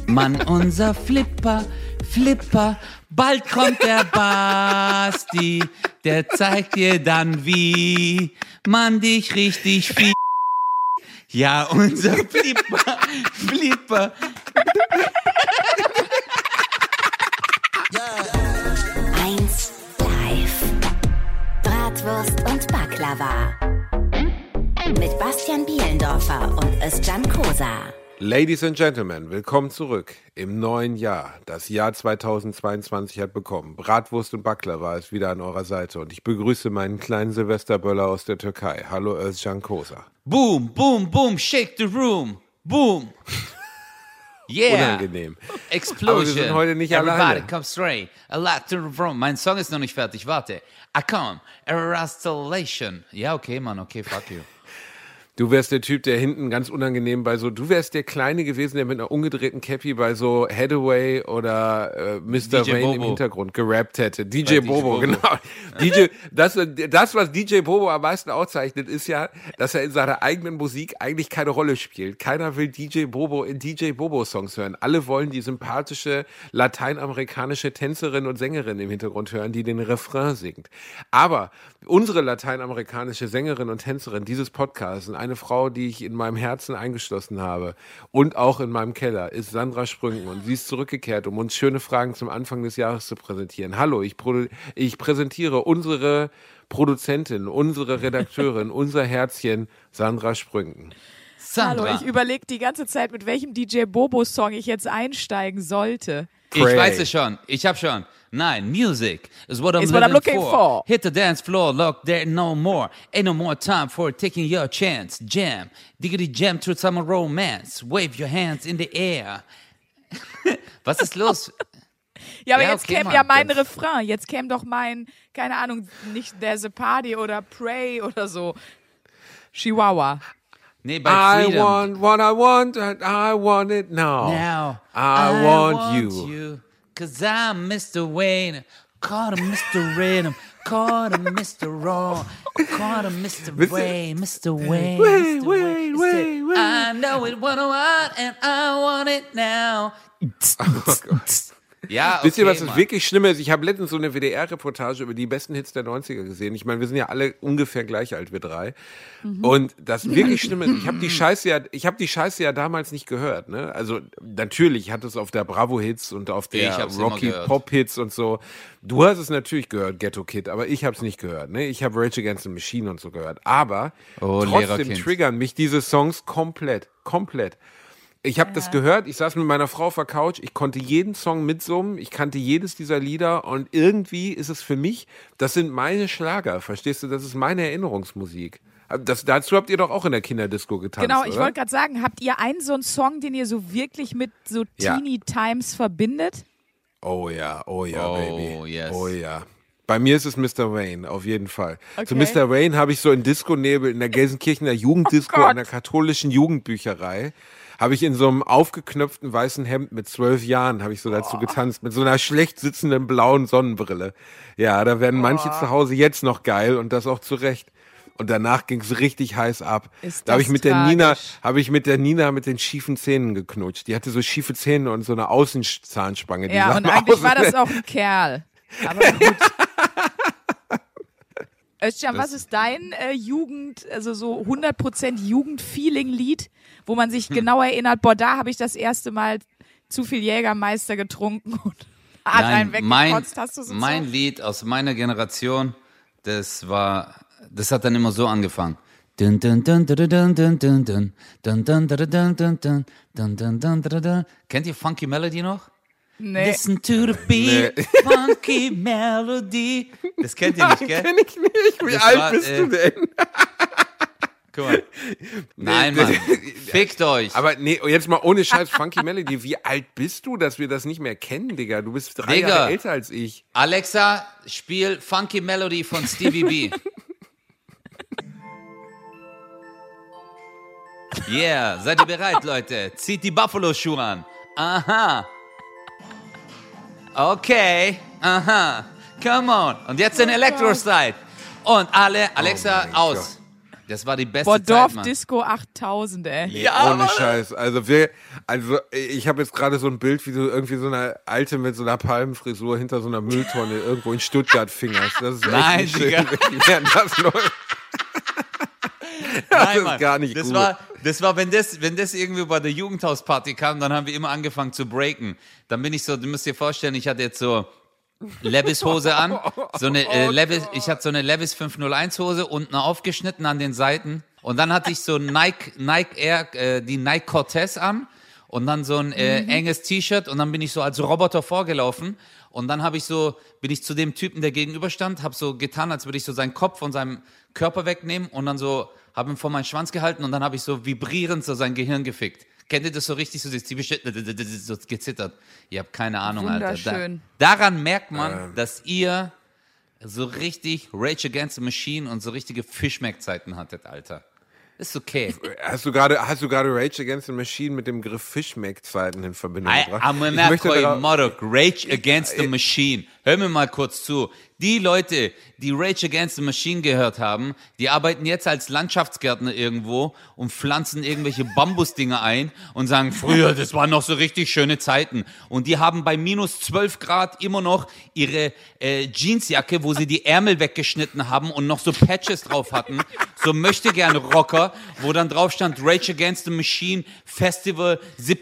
Mann, unser Flipper, bald kommt der Basti, der zeigt dir dann, wie man dich richtig Ja, unser Flipper. 1 Live. Bratwurst und Baklava. Mit Bastian Bielendorfer und Özcan Kosa. Ladies and Gentlemen, willkommen zurück im neuen Jahr. Das Jahr 2022 hat bekommen. Bratwurst und Baklava ist wieder an eurer Seite und ich begrüße meinen kleinen Silvesterböller aus der Türkei. Hallo Özcan Kosa. Boom, boom, boom, shake the room. Boom. Yeah. Unangenehm. Explosion. Aber wir sind heute nicht Everybody alleine. come straight. A lot to from. Mein Song ist noch nicht fertig. Warte. I come. Arrestulation. Ja, okay, Mann. Okay, fuck you. Du wärst der Typ, der hinten ganz unangenehm du wärst der Kleine gewesen, der mit einer umgedrehten Cappy bei so Hathaway oder Mr. DJ Rain Bobo im Hintergrund gerappt hätte. DJ Bobo, genau. Das, was DJ Bobo am meisten auszeichnet, ist ja, dass er in seiner eigenen Musik eigentlich keine Rolle spielt. Keiner will DJ Bobo in DJ Bobo Songs hören. Alle wollen die sympathische lateinamerikanische Tänzerin und Sängerin im Hintergrund hören, die den Refrain singt. Aber unsere lateinamerikanische Sängerin und Tänzerin dieses Podcasts, eine Frau, die ich in meinem Herzen eingeschlossen habe und auch in meinem Keller, ist Sandra Sprünken und sie ist zurückgekehrt, um uns schöne Fragen zum Anfang des Jahres zu präsentieren. Hallo, ich präsentiere unsere Produzentin, unsere Redakteurin, unser Herzchen, Sandra Sprünken. Sandra. Hallo, ich überlege die ganze Zeit, mit welchem DJ Bobo-Song ich jetzt einsteigen sollte. Ich weiß es schon. Ich hab schon. Nein, music is what I'm looking for. Hit the dance floor, look there no more. Ain't no more time for taking your chance. Jam, diggity jam through summer romance. Wave your hands in the air. Was ist los? Ja, aber jetzt okay, käme Mann, ja mein Refrain. Jetzt käme doch mein, keine Ahnung, nicht There's a Party oder Pray oder so. Chihuahua. Nee, bei I Freedom. want what I want and I want it now. Now I want you. Cause I'm Mr. Wayne. Caught him, Mr. Rhythm. Caught him, Mr. Raw. Caught him, Mr. Wayne. Mr. Wayne. Mr. Wayne. I know it what I want and I want it now. Oh Gott. Ja, okay, Wisst ihr, was das Mann. wirklich Schlimme ist? Ich habe letztens so eine WDR-Reportage über die besten Hits der 90er gesehen. Ich meine, wir sind ja alle ungefähr gleich alt, wir drei. Und das wirklich Schlimme ist, ich habe die Scheiße ja damals nicht gehört. Ne? Also natürlich, ich hatte es auf der Bravo-Hits und auf der Rocky-Pop-Hits und so. Du hast es natürlich gehört, Ghetto Kid, aber ich habe es nicht gehört. Ne? Ich habe Rage Against the Machine und so gehört. Aber trotzdem Lehrerkind. triggern mich diese Songs komplett. Ich habe das gehört, ich saß mit meiner Frau auf der Couch, ich konnte jeden Song mitsummen, ich kannte jedes dieser Lieder und irgendwie ist es für mich, das sind meine Schlager, verstehst du, das ist meine Erinnerungsmusik. Dazu habt ihr doch auch in der Kinderdisco getanzt, Genau, ich oder? wollte gerade sagen, habt ihr einen so einen Song, den ihr so wirklich mit so Ja. Teeny Times verbindet? Oh ja, Baby. Yes. Oh ja. Bei mir ist es Mr. Wayne, auf jeden Fall. Okay. Zu Mr. Wayne habe ich so in Disco-Nebel in der Gelsenkirchener Jugenddisco Gott. an der katholischen Jugendbücherei, habe ich in so einem aufgeknöpften weißen Hemd mit 12 Jahren, habe ich so dazu getanzt, mit so einer schlecht sitzenden blauen Sonnenbrille. Ja, da werden manche zu Hause jetzt noch geil und das auch zu Recht. Und danach ging es richtig heiß ab. Ist Da habe das ich mit der tragisch. Nina mit den schiefen Zähnen geknutscht. Die hatte so schiefe Zähne und so eine Außenzahnspange. Die Ja, sah und mal eigentlich aus war wie das auch ein Kerl. Aber gut. Özcan, was ist dein Jugend, also so 100% Jugend-Feeling-Lied, wo man sich genau erinnert, boah, da habe ich das erste Mal zu viel Jägermeister getrunken und hat einen weggekotzt. Hast du so mein Lied aus meiner Generation, das hat dann immer so angefangen. Dun, dun, dun, dun, dun, dun, dun, dun, dun, dun, dun, dun, dun, dun, dun, dun, dun, dun, dun. Kennt ihr Funky Melody noch? Nee. Listen to the beat, Funky Melody. Das kennt ihr nicht, gell? Kenn ich nicht. Wie Das alt war, bist du denn? Guck mal. Nein, Mann. Fickt euch. Aber nee, jetzt mal ohne Scheiß, Funky Melody, wie alt bist du, dass wir das nicht mehr kennen, Digga? Du bist 3 Jahre älter als ich. Alexa, spiel Funky Melody von Stevie B. Yeah, seid ihr bereit, Leute? Zieht die Buffalo-Schuhe an. Aha. Okay. Aha. Come on. Und jetzt den Electro-Slide. Und alle, Alexa, mein aus. Das war die beste Zeit, Bordorf Mann. Disco 8000, ey. Ja, ohne Scheiß. Also ich habe jetzt gerade so ein Bild, wie du irgendwie so eine Alte mit so einer Palmenfrisur hinter so einer Mülltonne irgendwo in Stuttgart fingerst. Das ist echt Nein, nicht schön. Digga. Während das läuft. Nein, ist Mann. gar nicht das gut. War, wenn das irgendwie bei der Jugendhausparty kam, dann haben wir immer angefangen zu breaken. Dann bin ich so, du musst dir vorstellen, ich hatte jetzt so Levis-Hose an, so eine ich hatte so eine Levis 501 Hose, unten aufgeschnitten an den Seiten. Und dann hatte ich so Nike Air, die Nike Cortez an und dann so ein enges T-Shirt und dann bin ich so als Roboter vorgelaufen und dann bin ich zu dem Typen, der gegenüberstand, habe so getan, als würde ich so seinen Kopf von seinem Körper wegnehmen und dann so, habe ihn vor meinen Schwanz gehalten und dann habe ich so vibrierend so sein Gehirn gefickt. Kennt ihr das so richtig, so so gezittert? Ihr habt keine Ahnung, Alter. Wunderschön. Daran merkt man, dass ihr so richtig Rage Against the Machine und so richtige Fischmeck-Zeiten hattet, Alter. Ist okay. Hast du gerade Rage Against the Machine mit dem Begriff Fischmeck-Zeiten in Verbindung gebracht? Rage Against the Machine. Hör mir mal kurz zu. Die Leute, die Rage Against the Machine gehört haben, die arbeiten jetzt als Landschaftsgärtner irgendwo und pflanzen irgendwelche Bambusdinger ein und sagen, früher, das waren noch so richtig schöne Zeiten. Und die haben bei minus 12 Grad immer noch ihre Jeansjacke, wo sie die Ärmel weggeschnitten haben und noch so Patches drauf hatten. So möchte gerne Rocker, wo dann drauf stand Rage Against the Machine Festival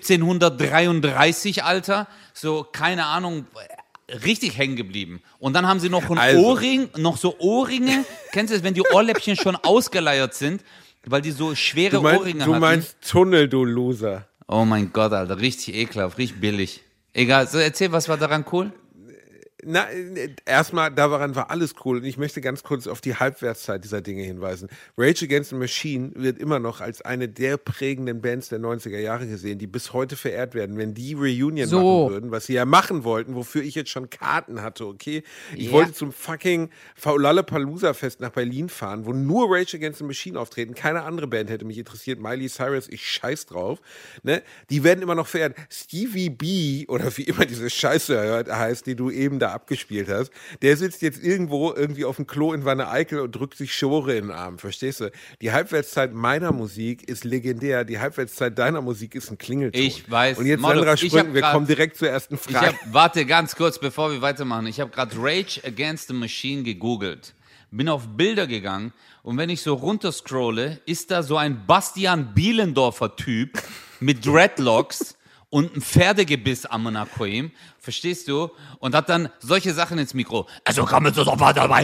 1733, Alter. So, keine Ahnung, richtig hängen geblieben. Und dann haben sie noch Ohrringe. Kennst du das, wenn die Ohrläppchen schon ausgeleiert sind, weil die so schwere Ohrringe hatten? Du meinst Tunnel, du Loser. Oh mein Gott, Alter, richtig ekelhaft, richtig billig. Egal, so erzähl, was war daran cool? Na, erstmal, daran war alles cool. Und ich möchte ganz kurz auf die Halbwertszeit dieser Dinge hinweisen. Rage Against the Machine wird immer noch als eine der prägenden Bands der 90er Jahre gesehen, die bis heute verehrt werden. Wenn die Reunion machen würden, was sie ja machen wollten, wofür ich jetzt schon Karten hatte, okay? Ich wollte zum fucking Lollapalooza-Fest nach Berlin fahren, wo nur Rage Against the Machine auftreten. Keine andere Band hätte mich interessiert. Miley Cyrus, ich scheiß drauf. Ne? Die werden immer noch verehrt. Stevie B, oder wie immer diese Scheiße heißt, die du eben da abgespielt hast, der sitzt jetzt irgendwie auf dem Klo in Wanne-Eickel und drückt sich Schore in den Arm, verstehst du? Die Halbwertszeit meiner Musik ist legendär, die Halbwertszeit deiner Musik ist ein Klingelton. Ich weiß. Und jetzt, Sandra Sprünken, wir kommen direkt zur ersten Frage. Warte ganz kurz, bevor wir weitermachen. Ich habe gerade Rage Against the Machine gegoogelt, bin auf Bilder gegangen und wenn ich so runterscrolle, ist da so ein Bastian Bielendorfer Typ mit Dreadlocks und ein Pferdegebiss am Monacoim, verstehst du? Und hat dann solche Sachen ins Mikro. Also komm jetzt doch mal dabei.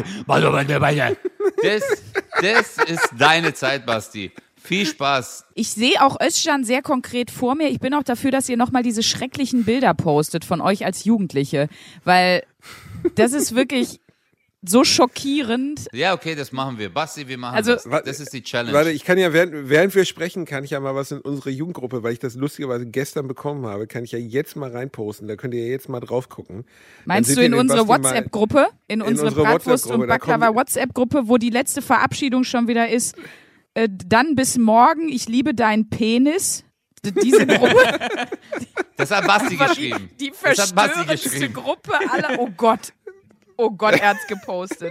Das ist deine Zeit, Basti. Viel Spaß. Ich sehe auch Özcan sehr konkret vor mir. Ich bin auch dafür, dass ihr nochmal diese schrecklichen Bilder postet von euch als Jugendliche. Weil das ist wirklich so schockierend. Ja, okay, das machen wir. Basti, wir machen Also, das. Das ist die Challenge. Warte, ich kann ja, während wir sprechen, kann ich ja mal was in unsere Jugendgruppe, weil ich das lustigerweise gestern bekommen habe, kann ich ja jetzt mal reinposten. Da könnt ihr ja jetzt mal drauf gucken. Meinst du in unsere WhatsApp-Gruppe? In unsere Bratwurst- und Baklava-WhatsApp-Gruppe, wo die letzte Verabschiedung schon wieder ist, dann bis morgen, ich liebe deinen Penis. Diese Gruppe. Das hat Basti geschrieben. Die verstörendste Gruppe aller. Oh Gott. Oh Gott, er hat's gepostet.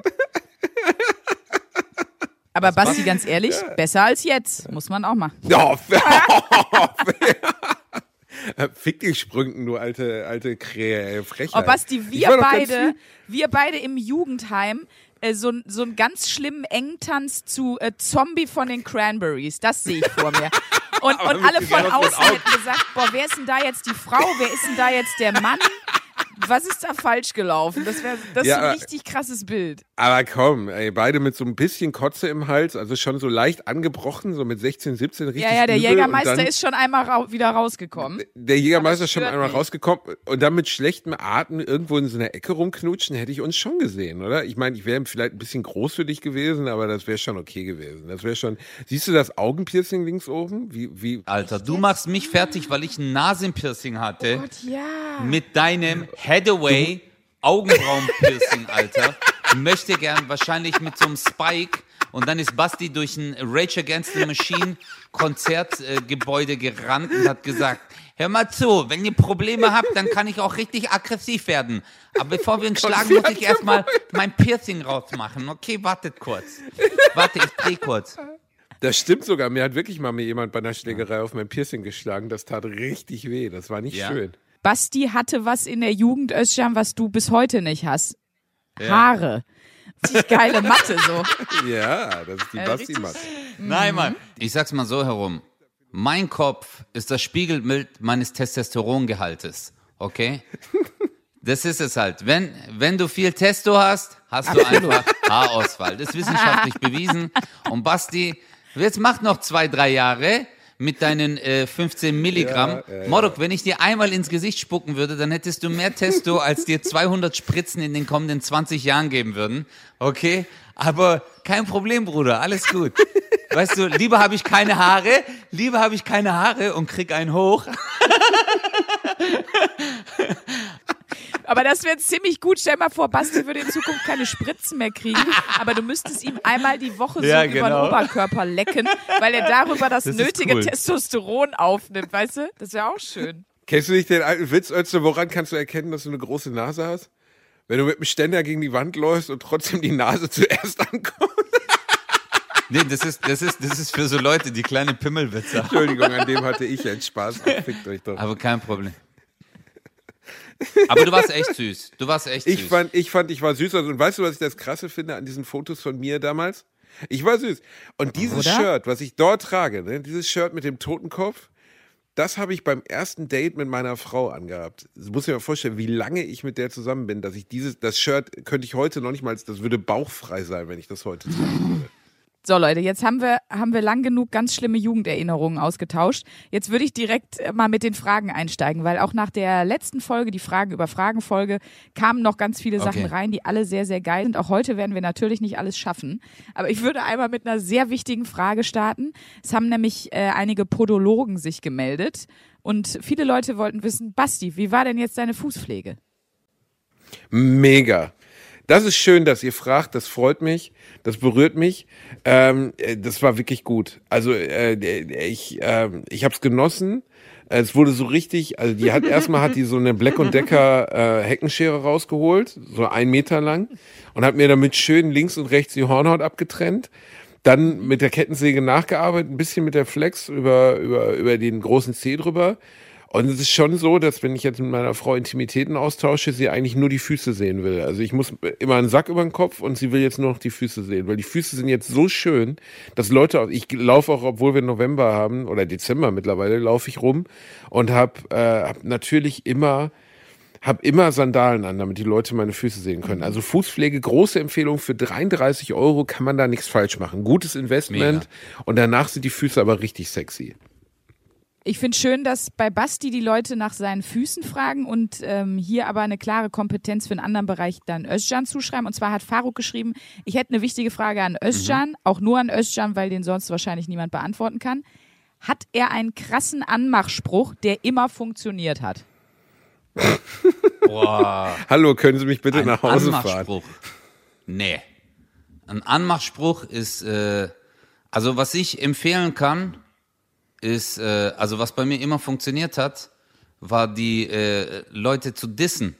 Aber Basti, ganz ehrlich, besser als jetzt. Muss man auch machen. Ja, fick dich Sprünken, du alte Krähe, Frechheit. Oh Basti, wir beide im Jugendheim, so einen ganz schlimmen Engtanz zu Zombie von den Cranberries. Das sehe ich vor mir. Und alle von außen hätten gesagt, boah, wer ist denn da jetzt die Frau? Wer ist denn da jetzt der Mann? Was ist da falsch gelaufen? Das ist ein richtig krasses Bild. Aber komm, ey, beide mit so ein bisschen Kotze im Hals, also schon so leicht angebrochen, so mit 16, 17, richtig Ja, der übel. Jägermeister ist schon einmal wieder rausgekommen. Der Jägermeister ist schon einmal nicht. rausgekommen und dann mit schlechtem Atem irgendwo in so einer Ecke rumknutschen, hätte ich uns schon gesehen, oder? Ich meine, ich wäre vielleicht ein bisschen groß für dich gewesen, aber das wäre schon okay gewesen. Das wäre schon. Siehst du das Augenpiercing links oben? Wie? Alter, du machst mich fertig, weil ich ein Nasenpiercing hatte. Oh Gott, ja. Mit deinem Hathaway Augenbrauenpiercing, Alter. Ich möchte gern wahrscheinlich mit so einem Spike und dann ist Basti durch ein Rage Against the Machine Konzertgebäude gerannt und hat gesagt, hör mal zu, wenn ihr Probleme habt, dann kann ich auch richtig aggressiv werden. Aber bevor wir uns schlagen, muss ich erstmal mein Piercing rausmachen. Okay, wartet kurz. Warte, ich dreh kurz. Das stimmt sogar. Mir hat wirklich mal jemand bei einer Schlägerei auf mein Piercing geschlagen. Das tat richtig weh. Das war nicht schön. Basti hatte was in der Jugend, Özcan, was du bis heute nicht hast. Haare. Richtig geile Matte so. Ja, das ist die Basti-Matte. Nein, Mann. Ich sag's mal so herum. Mein Kopf ist das Spiegelbild meines Testosterongehaltes. Okay? Das ist es halt. Wenn du viel Testo hast, hast du einfach Haarausfall. Das ist wissenschaftlich bewiesen. Und Basti, jetzt mach noch 2-3 Jahre mit deinen 15 Milligramm. Morok, wenn ich dir einmal ins Gesicht spucken würde, dann hättest du mehr Testo, als dir 200 Spritzen in den kommenden 20 Jahren geben würden. Okay? Aber kein Problem, Bruder. Alles gut. Weißt du, lieber habe ich keine Haare und krieg einen hoch. Aber das wäre ziemlich gut. Stell mal vor, Basti würde in Zukunft keine Spritzen mehr kriegen, aber du müsstest ihm einmal die Woche so über den Oberkörper lecken, weil er darüber das nötige Testosteron aufnimmt, weißt du? Das wäre auch schön. Kennst du nicht den alten Witz, Özcan, woran kannst du erkennen, dass du eine große Nase hast? Wenn du mit dem Ständer gegen die Wand läufst und trotzdem die Nase zuerst ankommt. Nee, das ist für so Leute, die kleine Pimmelwitze haben. Entschuldigung, an dem hatte ich jetzt Spaß. Fickt euch doch. Aber kein Problem. Aber du warst echt süß. Ich war süß. Und weißt du, was ich das Krasse finde an diesen Fotos von mir damals? Ich war süß. Und dieses Shirt, was ich dort trage, ne, dieses Shirt mit dem Totenkopf, das habe ich beim ersten Date mit meiner Frau angehabt. Das muss ich mir vorstellen, wie lange ich mit der zusammen bin, dass ich das Shirt könnte ich heute noch nicht mal, das würde bauchfrei sein, wenn ich das heute tragen würde. So Leute, jetzt haben wir lang genug ganz schlimme Jugenderinnerungen ausgetauscht. Jetzt würde ich direkt mal mit den Fragen einsteigen, weil auch nach der letzten Folge, die Fragen über Fragen-Folge, kamen noch ganz viele Sachen rein, die alle sehr, sehr geil sind. Auch heute werden wir natürlich nicht alles schaffen. Aber ich würde einmal mit einer sehr wichtigen Frage starten. Es haben nämlich einige Podologen sich gemeldet und viele Leute wollten wissen, Basti, wie war denn jetzt deine Fußpflege? Mega. Das ist schön, dass ihr fragt, das freut mich, das berührt mich. Das war wirklich gut. Also ich habe es genossen. Es wurde so richtig, also die hat so eine Black & Decker Heckenschere rausgeholt, so 1 Meter lang, und hat mir damit schön links und rechts die Hornhaut abgetrennt. Dann mit der Kettensäge nachgearbeitet, ein bisschen mit der Flex über den großen Zeh drüber. Und es ist schon so, dass wenn ich jetzt mit meiner Frau Intimitäten austausche, sie eigentlich nur die Füße sehen will. Also ich muss immer einen Sack über den Kopf und sie will jetzt nur noch die Füße sehen, weil die Füße sind jetzt so schön, dass Leute, ich laufe auch, obwohl wir November haben oder Dezember mittlerweile, laufe ich rum und hab natürlich immer Sandalen an, damit die Leute meine Füße sehen können. Also Fußpflege, große Empfehlung, für 33 € kann man da nichts falsch machen. Gutes Investment. Mega. Und danach sind die Füße aber richtig sexy. Ich finde schön, dass bei Basti die Leute nach seinen Füßen fragen und hier aber eine klare Kompetenz für einen anderen Bereich dann Özcan zuschreiben. Und zwar hat Faruk geschrieben, ich hätte eine wichtige Frage an Özcan, auch nur an Özcan, weil den sonst wahrscheinlich niemand beantworten kann. Hat er einen krassen Anmachspruch, der immer funktioniert hat? Boah. Hallo, können Sie mich bitte nach Hause fahren? Nee. Ein Anmachspruch ist, also was ich empfehlen kann, ist, also was bei mir immer funktioniert hat, war die Leute zu dissen.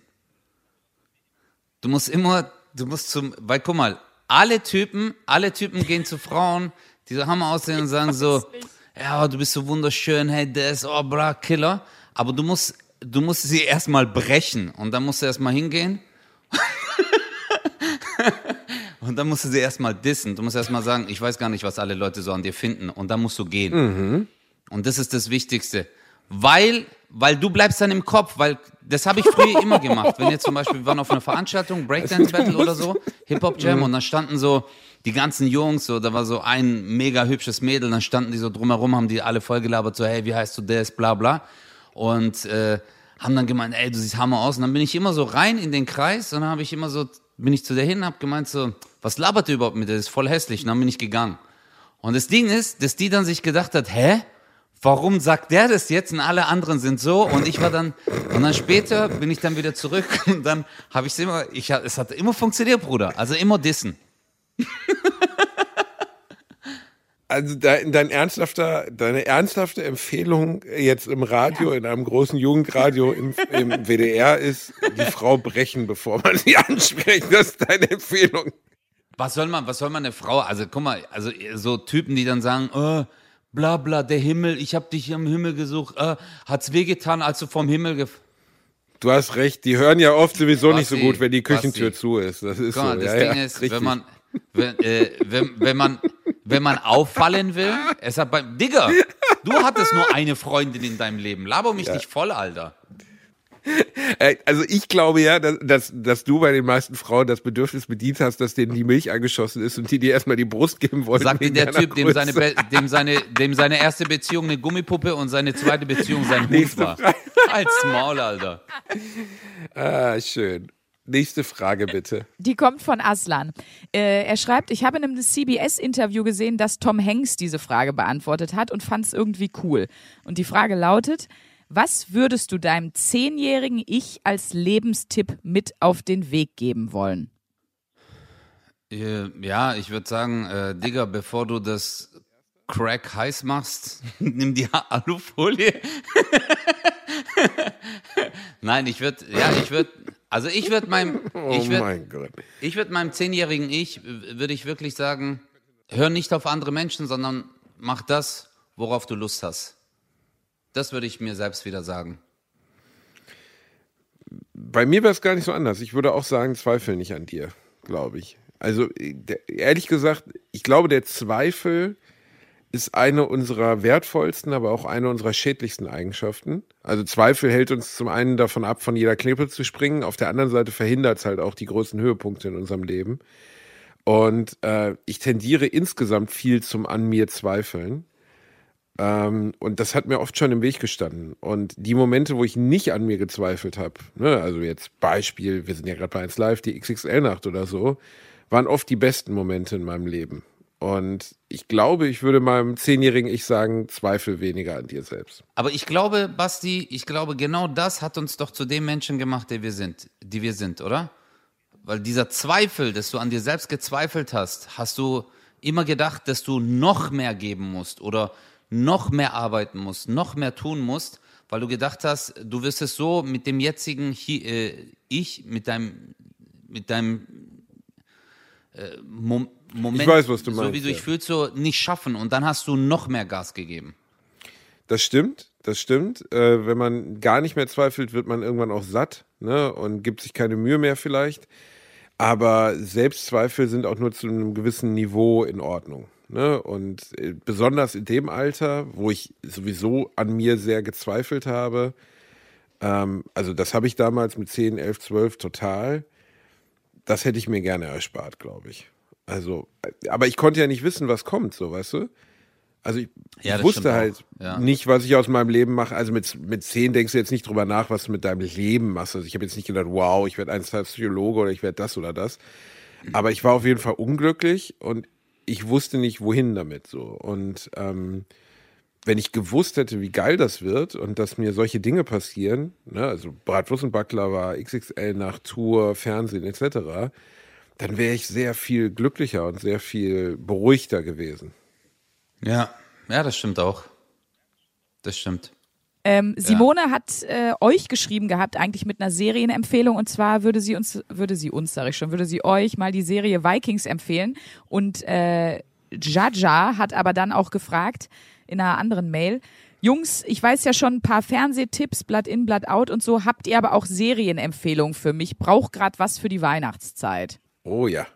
Weil guck mal, alle Typen gehen zu Frauen, die so Hammer aussehen und sagen so, ja, du bist so wunderschön, hey, bra, Killer. Aber du musst sie erstmal brechen und dann musst du erstmal hingehen. Und dann musst du sie erstmal dissen. Du musst erstmal sagen, ich weiß gar nicht, was alle Leute so an dir finden. Und dann musst du gehen. Mhm. Und das ist das Wichtigste. Weil du bleibst dann im Kopf, weil das habe ich früher immer gemacht. Wenn jetzt zum Beispiel, wir waren auf einer Veranstaltung, Breakdance Battle oder so, Hip-Hop Jam, und dann standen so die ganzen Jungs, so, da war so ein mega hübsches Mädel, dann standen die so drumherum, haben die alle vollgelabert, so, hey, wie heißt du das, bla bla. Und haben dann gemeint, ey, du siehst Hammer aus. Und dann bin ich immer so rein in den Kreis und dann bin ich zu der hin, hab gemeint so, was labert ihr überhaupt mit der, das ist voll hässlich. Und dann bin ich gegangen. Und das Ding ist, dass die dann sich gedacht hat, hä? Warum sagt der das jetzt und alle anderen sind so? Und dann später bin ich dann wieder zurück und dann habe es hat immer funktioniert, Bruder. Also immer dissen. Also deine ernsthafte Empfehlung jetzt im Radio, in einem großen Jugendradio im WDR ist, die Frau brechen, bevor man sie anspricht. Das ist deine Empfehlung. Was soll man eine Frau, also guck mal, also so Typen, die dann sagen, bla bla, der Himmel, ich hab dich am Himmel gesucht, hat's wehgetan, als du vom Himmel Du hast recht, die hören ja oft sowieso nicht so Basti, gut, wenn die Küchentür Basti. zu ist. Das ist Guck mal, so. das Ja, Ding ja, ist, richtig. wenn man auffallen will, Digga, du hattest nur eine Freundin in deinem Leben, laber mich nicht voll, Alter. Also ich glaube ja, dass du bei den meisten Frauen das Bedürfnis bedient hast, dass denen die Milch angeschossen ist und die dir erstmal die Brust geben wollen. Sagt dir wegen der deiner Typ, Größe. dem seine erste Beziehung eine Gummipuppe und seine zweite Beziehung sein Hund Nächste war. Als Maul, Alter. Ah, schön. Nächste Frage bitte. Die kommt von Aslan. Er schreibt, ich habe in einem CBS-Interview gesehen, dass Tom Hanks diese Frage beantwortet hat und fand es irgendwie cool. Und die Frage lautet, was würdest du deinem 10-jährigen Ich als Lebenstipp mit auf den Weg geben wollen? Ja, ich würde sagen, Digga, bevor du das Crack heiß machst, nimm die Alufolie. Nein, ich würde meinem 10-jährigen Ich, würde ich wirklich sagen, hör nicht auf andere Menschen, sondern mach das, worauf du Lust hast. Das würde ich mir selbst wieder sagen. Bei mir wäre es gar nicht so anders. Ich würde auch sagen, zweifel nicht an dir, glaube ich. Also ehrlich gesagt, ich glaube, der Zweifel ist eine unserer wertvollsten, aber auch eine unserer schädlichsten Eigenschaften. Also Zweifel hält uns zum einen davon ab, von jeder Klippe zu springen. Auf der anderen Seite verhindert es halt auch die größten Höhepunkte in unserem Leben. Und ich tendiere insgesamt viel zum an mir zweifeln. Und das hat mir oft schon im Weg gestanden. Und die Momente, wo ich nicht an mir gezweifelt habe, ne, also jetzt Beispiel, wir sind ja gerade bei 1 Live, die XXL-Nacht oder so, waren oft die besten Momente in meinem Leben. Und ich glaube, ich würde meinem 10-jährigen Ich sagen, zweifel weniger an dir selbst. Aber ich glaube, Basti, genau das hat uns doch zu dem Menschen gemacht, die wir sind, oder? Weil dieser Zweifel, dass du an dir selbst gezweifelt hast du immer gedacht, dass du noch mehr geben musst oder noch mehr arbeiten musst, noch mehr tun musst, weil du gedacht hast, du wirst es so mit dem jetzigen Ich, mit deinem Moment, ich weiß, was du so meinst, wie du dich ja. fühlst, so nicht schaffen und dann hast du noch mehr Gas gegeben. Das stimmt. Wenn man gar nicht mehr zweifelt, wird man irgendwann auch satt, ne, und gibt sich keine Mühe mehr vielleicht. Aber Selbstzweifel sind auch nur zu einem gewissen Niveau in Ordnung. Ne? Und besonders in dem Alter, wo ich sowieso an mir sehr gezweifelt habe, also das habe ich damals mit 10, 11, 12 total, das hätte ich mir gerne erspart, glaube ich. Also, aber ich konnte ja nicht wissen, was kommt, so, weißt du? Also ich wusste halt nicht, was ich aus meinem Leben mache. Also mit 10 denkst du jetzt nicht drüber nach, was du mit deinem Leben machst. Also ich habe jetzt nicht gedacht, wow, ich werde einst Psychologe oder ich werde das oder das. Aber ich war auf jeden Fall unglücklich und ich wusste nicht, wohin damit so. Und wenn ich gewusst hätte, wie geil das wird und dass mir solche Dinge passieren, ne, also Bratwurst und Baklava, XXL nach Tour, Fernsehen etc., dann wäre ich sehr viel glücklicher und sehr viel beruhigter gewesen. Ja, das stimmt auch. Das stimmt. Simone hat euch geschrieben gehabt, eigentlich mit einer Serienempfehlung, und zwar würde sie euch mal die Serie Vikings empfehlen. Und Jaja hat aber dann auch gefragt in einer anderen Mail, Jungs, ich weiß ja schon ein paar Fernsehtipps, Blood in, Blood out und so, habt ihr aber auch Serienempfehlungen für mich? Brauch grad was für die Weihnachtszeit. Oh ja.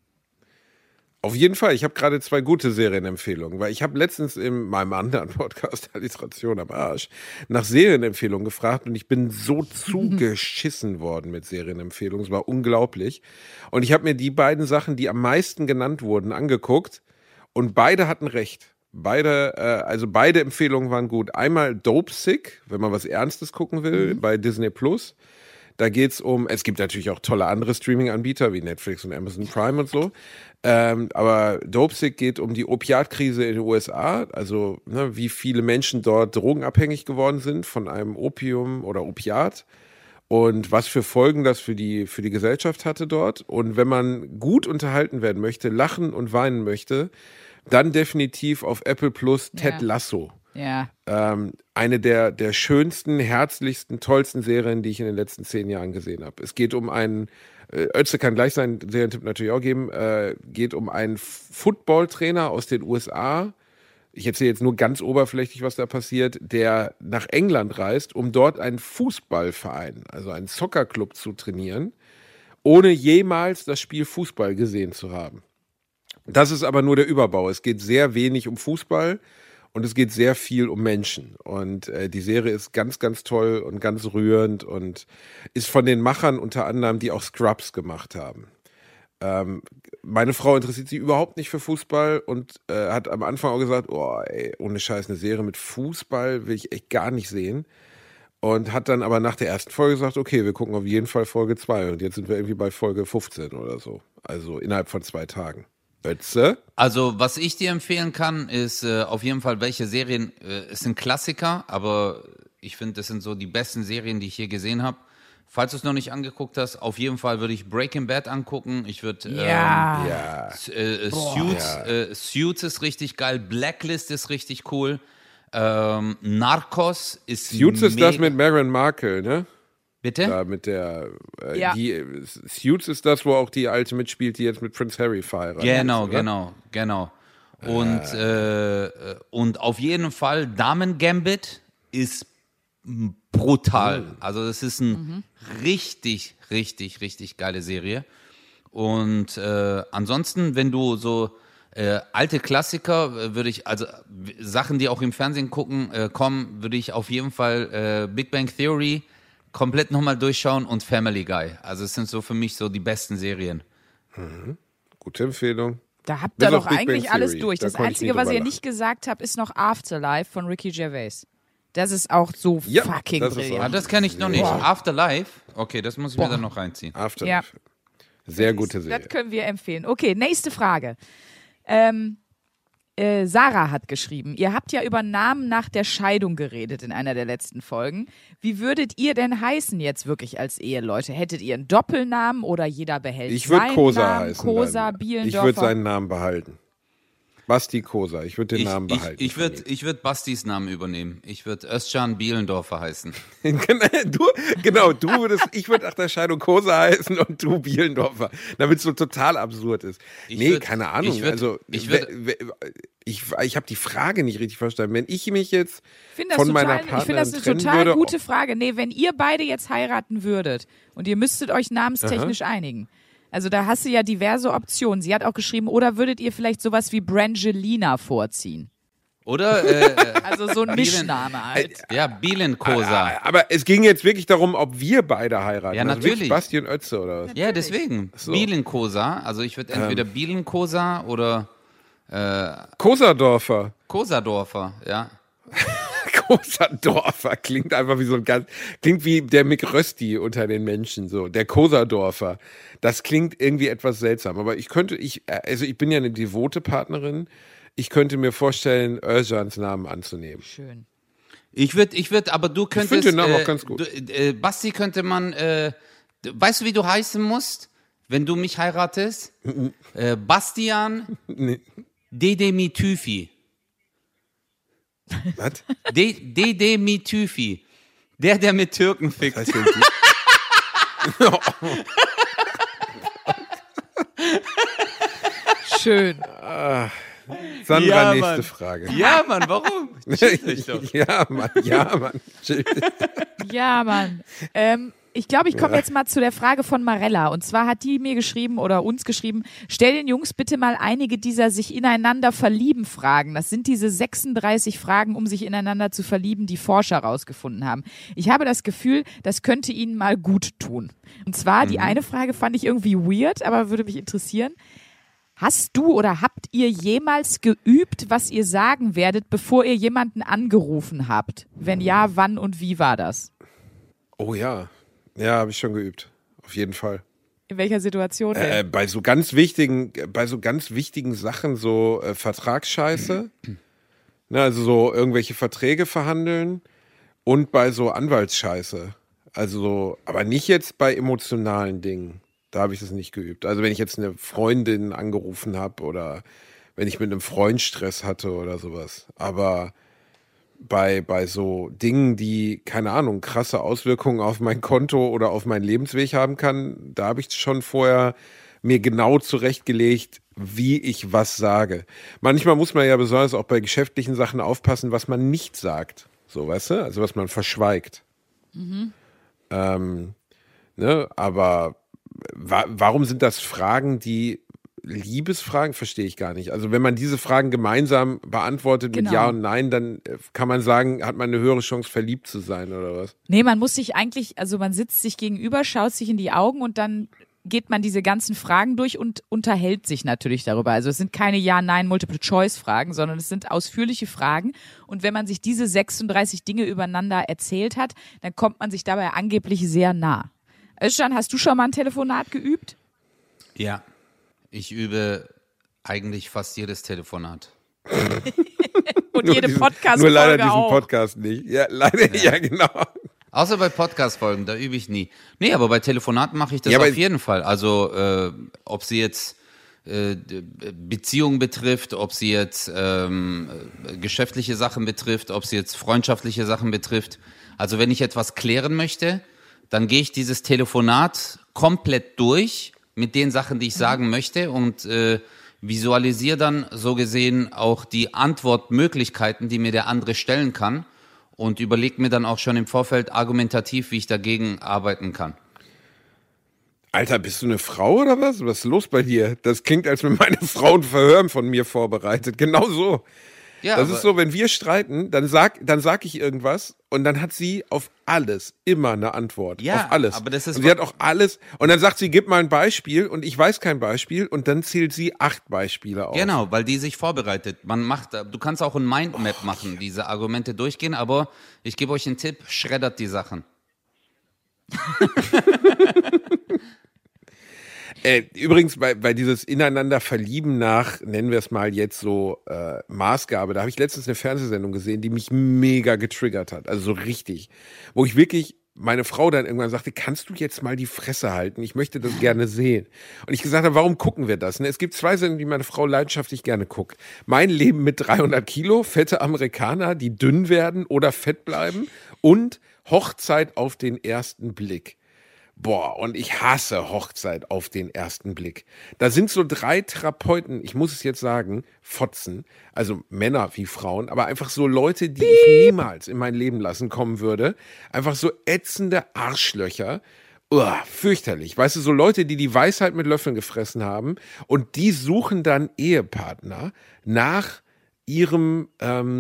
Auf jeden Fall, ich habe gerade 2 gute Serienempfehlungen, weil ich habe letztens in meinem anderen Podcast, Alliteration am Arsch, nach Serienempfehlungen gefragt und ich bin so zugeschissen worden mit Serienempfehlungen, es war unglaublich. Und ich habe mir die beiden Sachen, die am meisten genannt wurden, angeguckt und beide hatten recht. Beide Empfehlungen waren gut. Einmal Dope Sick, wenn man was Ernstes gucken will, bei Disney Plus. Da geht's es gibt natürlich auch tolle andere Streaming-Anbieter wie Netflix und Amazon Prime und so. Aber Dope Sick geht um die Opiatkrise in den USA, also ne, wie viele Menschen dort drogenabhängig geworden sind von einem Opium oder Opiat und was für Folgen das für die Gesellschaft hatte dort. Und wenn man gut unterhalten werden möchte, lachen und weinen möchte, dann definitiv auf Apple Plus Ted Lasso. Ja. Eine der schönsten, herzlichsten, tollsten Serien, die ich in den letzten 10 Jahren gesehen habe. Es geht um einen, Ötze kann gleich seinen Serientipp natürlich auch geben, geht um einen Footballtrainer aus den USA. Ich erzähle jetzt nur ganz oberflächlich, was da passiert, der nach England reist, um dort einen Fußballverein, also einen Soccerclub zu trainieren, ohne jemals das Spiel Fußball gesehen zu haben. Das ist aber nur der Überbau. Es geht sehr wenig um Fußball und es geht sehr viel um Menschen. Und die Serie ist ganz, ganz toll und ganz rührend und ist von den Machern unter anderem, die auch Scrubs gemacht haben. Meine Frau interessiert sich überhaupt nicht für Fußball und hat am Anfang auch gesagt, oh ey, ohne Scheiß, eine Serie mit Fußball will ich echt gar nicht sehen. Und hat dann aber nach der ersten Folge gesagt, okay, wir gucken auf jeden Fall Folge 2 und jetzt sind wir irgendwie bei Folge 15 oder so. Also innerhalb von 2 Tagen. Ötze? Also, was ich dir empfehlen kann, ist auf jeden Fall, welche Serien, es sind Klassiker, aber ich finde, das sind so die besten Serien, die ich hier gesehen habe. Falls du es noch nicht angeguckt hast, auf jeden Fall würde ich Breaking Bad angucken. Ich würde Suits ist richtig geil, Blacklist ist richtig cool, Narcos ist Suits ist das mit Meghan Markle, ne? Bitte? Da mit der, Suits ist das, wo auch die Alte mitspielt, die jetzt mit Prince Harry verheiratet ist, Genau. Und auf jeden Fall Damen Gambit ist brutal. Also das ist eine richtig, richtig, richtig geile Serie. Und ansonsten, wenn du so alte Klassiker würde ich, also Sachen, die auch im Fernsehen kommen, würde ich auf jeden Fall Big Bang Theory komplett nochmal durchschauen und Family Guy. Also es sind so für mich so die besten Serien. Gute Empfehlung. Da habt Bis ihr auf doch Big Bang eigentlich alles Theory. durch. Da Das konnte ich Einzige, nie was drüber ihr nicht gesagt habt, ist noch Afterlife von Ricky Gervais. Das ist auch so Ja, fucking das ist brillant. Ah, das kenne ich noch nicht. Afterlife? Okay, das muss ich mir dann noch reinziehen. Afterlife. Sehr gute Serie. Das können wir empfehlen. Okay, nächste Frage. Sarah hat geschrieben, ihr habt ja über Namen nach der Scheidung geredet in einer der letzten Folgen. Wie würdet ihr denn heißen jetzt wirklich als Eheleute? Hättet ihr einen Doppelnamen oder jeder behält Ich würde seinen Kosa Namen? heißen. Kosa, dann. Bielendorfer. Ich würde seinen Namen behalten. Basti Kosa. Ich würde den Namen behalten. Ich würd Bastis Namen übernehmen. Ich würde Özcan Bielendorfer heißen. Ich würde nach der Scheidung Kosa heißen und du Bielendorfer, damit es so total absurd ist. Keine Ahnung. Ich habe die Frage nicht richtig verstanden. Wenn ich mich jetzt von meiner Partnerin Ich finde das eine trennen total würde, gute Frage. Nee, wenn ihr beide jetzt heiraten würdet und ihr müsstet euch namenstechnisch einigen. Also da hast du ja diverse Optionen. Sie hat auch geschrieben, oder würdet ihr vielleicht sowas wie Brangelina vorziehen? Oder? Also so ein Mischname halt. Ja, Bielenkosa. aber es ging jetzt wirklich darum, ob wir beide heiraten. Ja, Also natürlich. wirklich Basti und Ötze oder was? Ja, deswegen. So. Bielenkosa. Also ich würde entweder Bielenkosa oder Kosadorfer. Kosadorfer, ja. Kosadorfer klingt einfach wie klingt wie der Mick Rösti unter den Menschen, so. Der Kosadorfer. Das klingt irgendwie etwas seltsam. Aber ich bin ja eine devote Partnerin. Ich könnte mir vorstellen, Özcans Namen anzunehmen. Schön. Ich würde, aber du könntest. Ich finde den Namen auch ganz gut. Basti könnte man, weißt du, wie du heißen musst, wenn du mich heiratest? Bastian Nee. Dede Mitüfi. Was? Dede Mitüfi. Der mit Türken fickt. Was heißt denn Schön. Sandra, Ja, nächste Mann. Frage. Ja, Mann, warum? Ja, Mann. Chill. Ja, Mann. Ich glaube, ich komme jetzt mal zu der Frage von Marella. Und zwar hat die mir geschrieben oder uns geschrieben, stell den Jungs bitte mal einige dieser sich ineinander verlieben Fragen. Das sind diese 36 Fragen, um sich ineinander zu verlieben, die Forscher rausgefunden haben. Ich habe das Gefühl, das könnte ihnen mal gut tun. Und zwar, die eine Frage fand ich irgendwie weird, aber würde mich interessieren. Hast du oder habt ihr jemals geübt, was ihr sagen werdet, bevor ihr jemanden angerufen habt? Wenn ja, wann und wie war das? Oh ja. Ja, habe ich schon geübt. Auf jeden Fall. In welcher Situation denn? Bei so ganz wichtigen Sachen, so Vertragsscheiße, ne, also so irgendwelche Verträge verhandeln und bei so Anwaltsscheiße. Also so, aber nicht jetzt bei emotionalen Dingen. Da habe ich das nicht geübt. Also wenn ich jetzt eine Freundin angerufen habe oder wenn ich mit einem Freund Stress hatte oder sowas. Aber bei so Dingen, die, keine Ahnung, krasse Auswirkungen auf mein Konto oder auf meinen Lebensweg haben kann, da habe ich schon vorher mir genau zurechtgelegt, wie ich was sage. Manchmal muss man ja besonders auch bei geschäftlichen Sachen aufpassen, was man nicht sagt. So, weißt du? Also was man verschweigt. Ne? Aber warum sind das Fragen, die Liebesfragen? Verstehe ich gar nicht. Also wenn man diese Fragen gemeinsam beantwortet mit Ja und Nein, dann kann man sagen, hat man eine höhere Chance, verliebt zu sein oder was? Nee, man muss sich eigentlich, also man sitzt sich gegenüber, schaut sich in die Augen und dann geht man diese ganzen Fragen durch und unterhält sich natürlich darüber. Also es sind keine Ja-Nein-Multiple-Choice-Fragen, sondern es sind ausführliche Fragen. Und wenn man sich diese 36 Dinge übereinander erzählt hat, dann kommt man sich dabei angeblich sehr nah. Özcan, hast du schon mal ein Telefonat geübt? Ja, ich übe eigentlich fast jedes Telefonat. Und jede Podcast-Folge nur leider diesen auch. Podcast nicht. Ja, leider, ja genau. Außer bei Podcast-Folgen, da übe ich nie. Nee, aber bei Telefonaten mache ich das Ja, auf jeden Fall. Also, ob sie jetzt Beziehungen betrifft, ob sie jetzt geschäftliche Sachen betrifft, ob sie jetzt freundschaftliche Sachen betrifft. Also, wenn ich etwas klären möchte, dann gehe ich dieses Telefonat komplett durch mit den Sachen, die ich sagen möchte und visualisiere dann so gesehen auch die Antwortmöglichkeiten, die mir der andere stellen kann. Und überlege mir dann auch schon im Vorfeld argumentativ, wie ich dagegen arbeiten kann. Alter, bist du eine Frau oder was? Was ist los bei dir? Das klingt, als wenn meine Frau ein Verhör von mir vorbereitet. Genau so. Ja, das ist so, wenn wir streiten, dann sag ich irgendwas und dann hat sie auf alles immer eine Antwort. Ja, auf alles. aber das ist und sie hat auch alles. Und dann sagt sie, gib mal ein Beispiel und ich weiß kein Beispiel und dann zählt sie 8 Beispiele auf. Genau, weil die sich vorbereitet. Du kannst auch ein Mindmap machen, diese Argumente durchgehen, aber ich gebe euch einen Tipp, schreddert die Sachen. Übrigens, bei dieses Ineinander verlieben nach, nennen wir es mal jetzt so, Maßgabe, da habe ich letztens eine Fernsehsendung gesehen, die mich mega getriggert hat. Also so richtig. Wo ich wirklich meine Frau dann irgendwann sagte, kannst du jetzt mal die Fresse halten? Ich möchte das gerne sehen. Und ich gesagt habe, warum gucken wir das? Und es gibt 2 Sendungen, die meine Frau leidenschaftlich gerne guckt. Mein Leben mit 300 Kilo, fette Amerikaner, die dünn werden oder fett bleiben und Hochzeit auf den ersten Blick. Boah, und ich hasse Hochzeit auf den ersten Blick. Da sind so 3 Therapeuten, ich muss es jetzt sagen, Fotzen, also Männer wie Frauen, aber einfach so Leute, die ich niemals in mein Leben lassen kommen würde. Einfach so ätzende Arschlöcher. Fürchterlich. Weißt du, so Leute, die die Weisheit mit Löffeln gefressen haben und die suchen dann Ehepartner nach ihrem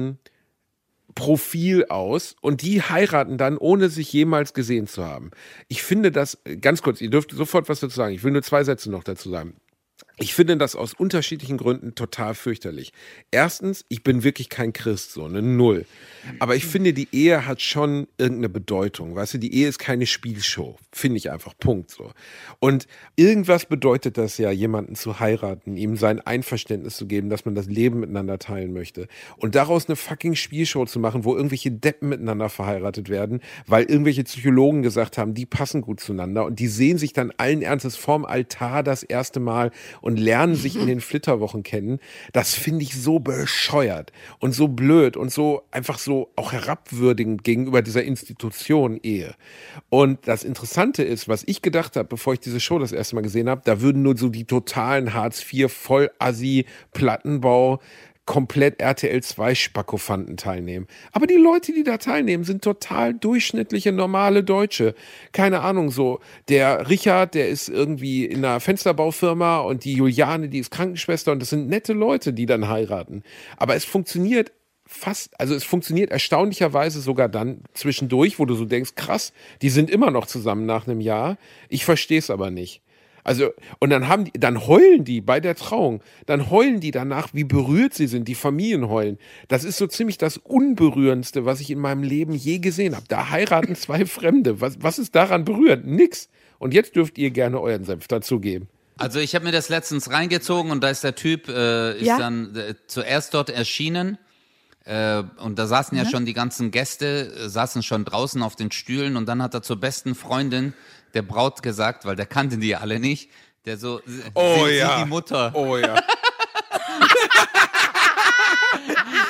Profil aus und die heiraten dann, ohne sich jemals gesehen zu haben. Ich finde das, ganz kurz, ihr dürft sofort was dazu sagen, ich will nur 2 Sätze noch dazu sagen. Ich finde das aus unterschiedlichen Gründen total fürchterlich. Erstens, ich bin wirklich kein Christ, so eine 0. Aber ich finde, die Ehe hat schon irgendeine Bedeutung. Weißt du, die Ehe ist keine Spielshow. Finde ich einfach, Punkt so. Und irgendwas bedeutet das ja, jemanden zu heiraten, ihm sein Einverständnis zu geben, dass man das Leben miteinander teilen möchte. Und daraus eine fucking Spielshow zu machen, wo irgendwelche Deppen miteinander verheiratet werden, weil irgendwelche Psychologen gesagt haben, die passen gut zueinander und die sehen sich dann allen Ernstes vorm Altar das erste Mal und lernen sich in den Flitterwochen kennen, das finde ich so bescheuert und so blöd und so einfach so auch herabwürdigend gegenüber dieser Institution Ehe. Und das Interessante ist, was ich gedacht habe, bevor ich diese Show das erste Mal gesehen habe, da würden nur so die totalen Hartz-IV, Voll-Assi, Plattenbau, komplett RTL 2 Spackofanten teilnehmen. Aber die Leute, die da teilnehmen, sind total durchschnittliche, normale Deutsche. Keine Ahnung, so der Richard, der ist irgendwie in einer Fensterbaufirma und die Juliane, die ist Krankenschwester und das sind nette Leute, die dann heiraten. Aber es funktioniert es funktioniert erstaunlicherweise sogar dann zwischendurch, wo du so denkst, krass, die sind immer noch zusammen nach einem Jahr. Ich verstehe es aber nicht. Also, und dann heulen die bei der Trauung, dann heulen die danach, wie berührt sie sind, die Familien heulen. Das ist so ziemlich das Unberührendste, was ich in meinem Leben je gesehen habe. Da heiraten 2 Fremde. Was ist daran berührend? Nix. Und jetzt dürft ihr gerne euren Senf dazugeben. Also ich habe mir das letztens reingezogen und da ist der Typ, dann zuerst dort erschienen. Und da saßen ja schon die ganzen Gäste, saßen schon draußen auf den Stühlen und dann hat er zur besten Freundin der Braut gesagt, weil der kannte die alle nicht, der so, sie die Mutter. Oh ja.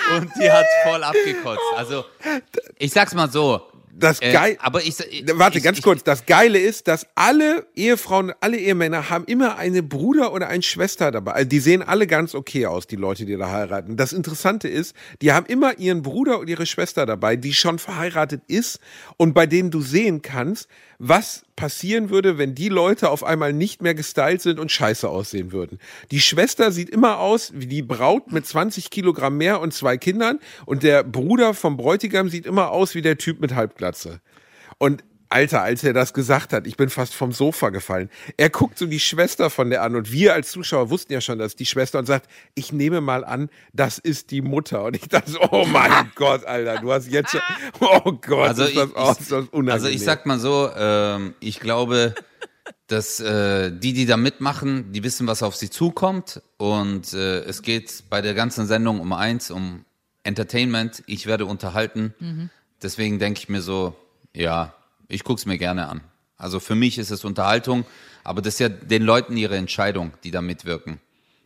Und die hat voll abgekotzt. Also, ich sag's mal so. Das Geile, aber ganz kurz, das Geile ist, dass alle Ehefrauen, alle Ehemänner haben immer eine Bruder oder eine Schwester dabei. Also die sehen alle ganz okay aus, die Leute, die da heiraten. Das Interessante ist, die haben immer ihren Bruder und ihre Schwester dabei, die schon verheiratet ist und bei denen du sehen kannst, was passieren würde, wenn die Leute auf einmal nicht mehr gestylt sind und scheiße aussehen würden. Die Schwester sieht immer aus wie die Braut mit 20 Kilogramm mehr und 2 Kindern und der Bruder vom Bräutigam sieht immer aus wie der Typ mit Halbglatze. Und Alter, als er das gesagt hat, ich bin fast vom Sofa gefallen. Er guckt so die Schwester von der an und wir als Zuschauer wussten ja schon, dass die Schwester und sagt, ich nehme mal an, das ist die Mutter. Und ich dachte so, oh mein Gott, Alter, du hast jetzt schon, oh Gott, also ist das unangenehm. Also ich sag mal so, ich glaube, dass die da mitmachen, die wissen, was auf sie zukommt und es geht bei der ganzen Sendung um Entertainment. Ich werde unterhalten, deswegen denke ich mir so, ja, ich guck's mir gerne an. Also für mich ist es Unterhaltung, aber das ist ja den Leuten ihre Entscheidung, die da mitwirken.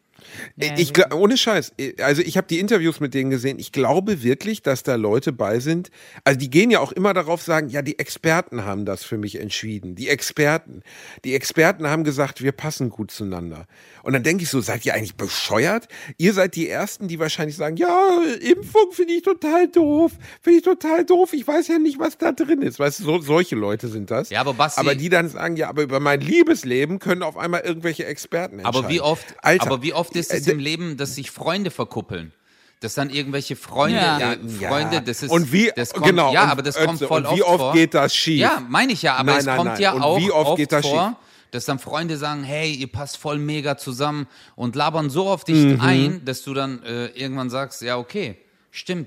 Ohne Scheiß, also ich habe die Interviews mit denen gesehen, ich glaube wirklich, dass da Leute bei sind, also die gehen ja auch immer darauf sagen, ja, die Experten haben das für mich entschieden, die Experten haben gesagt, wir passen gut zueinander. Und dann denke ich so, seid ihr eigentlich bescheuert? Ihr seid die Ersten, die wahrscheinlich sagen, ja, Impfung finde ich total doof, ich weiß ja nicht, was da drin ist. Weißt du, solche Leute sind das. Ja, aber Basti, aber die dann sagen, ja, aber über mein Liebesleben können auf einmal irgendwelche Experten entscheiden. Aber wie oft ist es im Leben, dass sich Freunde verkuppeln? Dass dann irgendwelche Freunde, das ist, das kommt, genau. Ja, aber das kommt voll oft vor. Wie oft geht das schief? Ja, meine ich ja, aber es kommt ja auch wie oft geht das vor, schief? dass dann Freunde sagen, hey, ihr passt voll mega zusammen und labern so auf dich ein, dass du dann irgendwann sagst, ja, okay, stimmt.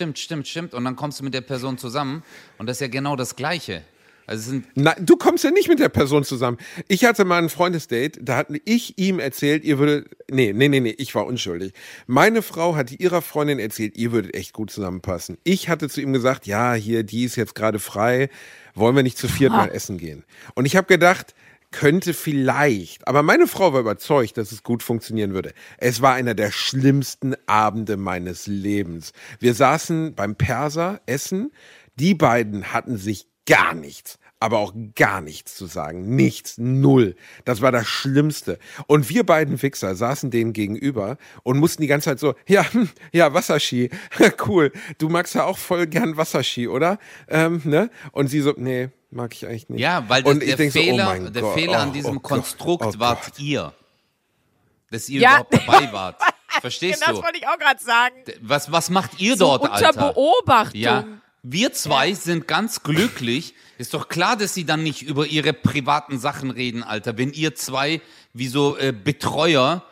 Und dann kommst du mit der Person zusammen und das ist ja genau das Gleiche. Also Nein, du kommst ja nicht mit der Person zusammen. Ich hatte mal ein Freundesdate, da hatte ich ihm erzählt, ihr würdet, ich war unschuldig. Meine Frau hatte ihrer Freundin erzählt, ihr würdet echt gut zusammenpassen. Ich hatte zu ihm gesagt, ja, hier, die ist jetzt gerade frei, wollen wir nicht zu viert mal essen gehen? Und ich habe gedacht, könnte vielleicht, aber meine Frau war überzeugt, dass es gut funktionieren würde. Es war einer der schlimmsten Abende meines Lebens. Wir saßen beim Perser essen, die beiden hatten sich gar nichts, aber auch gar nichts zu sagen. Nichts, null. Das war das Schlimmste. Und wir beiden Wichser saßen denen gegenüber und mussten die ganze Zeit so, ja, Wasserski, cool. Du magst ja auch voll gern Wasserski, oder? Ne? Und sie so, nee, mag ich eigentlich nicht. Ja, weil der Fehler an diesem Konstrukt wart ihr. Dass ihr überhaupt dabei wart. Verstehst du? Das wollte ich auch gerade sagen. Was macht ihr so dort, Alter? Unter Beobachtung. Ja. Wir zwei sind ganz glücklich. Ist doch klar, dass sie dann nicht über ihre privaten Sachen reden, Alter. Wenn ihr zwei wie so Betreuer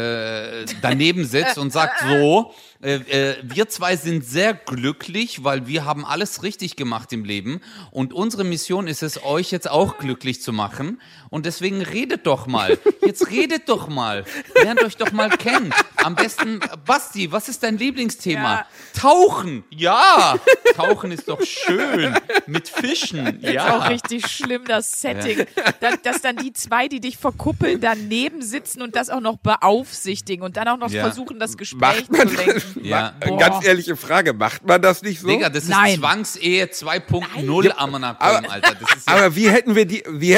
daneben sitzt und sagt so, wir zwei sind sehr glücklich, weil wir haben alles richtig gemacht im Leben und unsere Mission ist es, euch jetzt auch glücklich zu machen und deswegen redet doch mal. Jetzt redet doch mal. Lernt euch doch mal kennen. Am besten, Basti, was ist dein Lieblingsthema? Ja. Tauchen. Ja. Tauchen ist doch schön. Mit Fischen. Ja. Das ist auch richtig schlimm, das Setting. Ja. Dass dann die zwei, die dich verkuppeln, daneben sitzen und das auch noch beaufsichtigen und dann auch noch versuchen, das Gespräch zu lenken. Ja. Ganz ehrliche Frage, macht man das nicht so? Digga, das ist Zwangsehe 2.0 am Anakon, Alter. Das ist aber wie hätten wir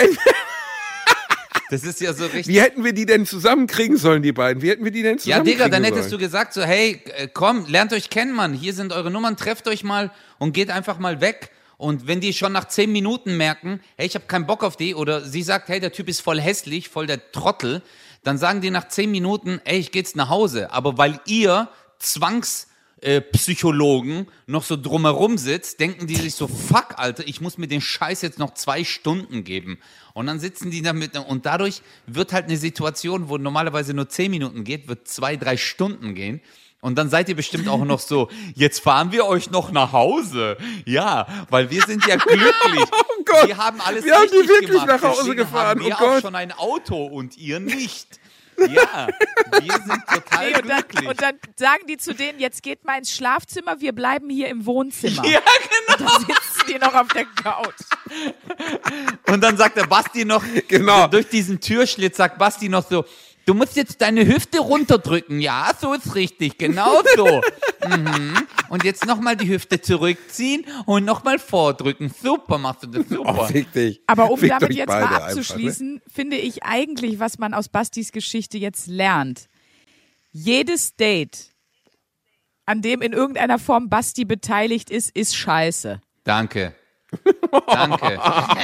das ist ja so richtig. Wie hätten wir die denn zusammenkriegen sollen, die beiden? Wie hätten wir die denn zusammenkriegen sollen? Ja, Digga, dann hättest du gesagt so, hey, komm, lernt euch kennen, Mann. Hier sind eure Nummern, trefft euch mal und geht einfach mal weg. Und wenn die schon nach 10 Minuten merken, hey, ich habe keinen Bock auf die, oder sie sagt, hey, der Typ ist voll hässlich, voll der Trottel, dann sagen die nach 10 Minuten, ey, ich geh jetzt nach Hause. Aber weil ihr Zwangspsychologen noch so drumherum sitzt, denken die sich so, fuck, Alter, ich muss mir den Scheiß jetzt noch 2 Stunden geben. Und dann sitzen die damit und dadurch wird halt eine Situation, wo normalerweise nur 10 Minuten geht, wird 2-3 Stunden gehen. Und dann seid ihr bestimmt auch noch so, jetzt fahren wir euch noch nach Hause. Ja, weil wir sind ja glücklich. Oh Gott, wir haben alles wir haben richtig die wirklich gemacht. nach Hause Deswegen gefahren. haben wir auch schon ein Auto und ihr nicht. Ja, wir sind total glücklich. Und dann sagen die zu denen, jetzt geht mal ins Schlafzimmer, wir bleiben hier im Wohnzimmer. Ja, genau. Und dann sitzen die noch auf der Couch. Und dann sagt der Basti noch, durch diesen Türschlitz sagt Basti noch so, Du musst jetzt deine Hüfte runterdrücken. Ja, so ist richtig. Genau so. Und jetzt nochmal die Hüfte zurückziehen und nochmal vordrücken. Super, machst du das super. Oh, fick dich. Aber um Fick damit euch jetzt beide mal einfach, abzuschließen, finde ich eigentlich, was man aus Bastis Geschichte jetzt lernt. Jedes Date, an dem in irgendeiner Form Basti beteiligt ist scheiße. Danke. Danke.